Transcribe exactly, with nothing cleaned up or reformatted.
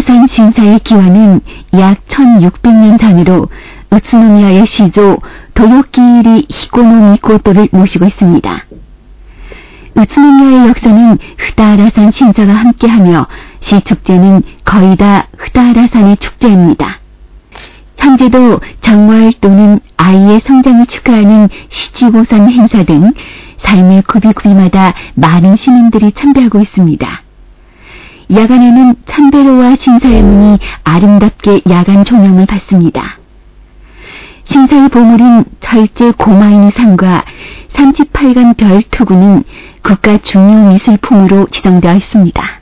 후산 신사의 기원은 약 천육백 년 전으로 우츠노미야의 시조 도요키이리 히코노 미코토를 모시고 있습니다. 우츠노미야의 역사는 후다하라산 신사와 함께하며 시축제는 거의 다 후다하라산의 축제입니다. 현재도 정월 또는 아이의 성장을 축하하는 시치보산 행사 등 삶의 구비구비마다 많은 시민들이 참배하고 있습니다. 야간에는 참배로와 신사의 문이 아름답게 야간 조명을 받습니다. 신사의 보물인 철제 고마인 상과 삼십팔 간 별 투구는 국가 중요미술품으로 지정되어 있습니다.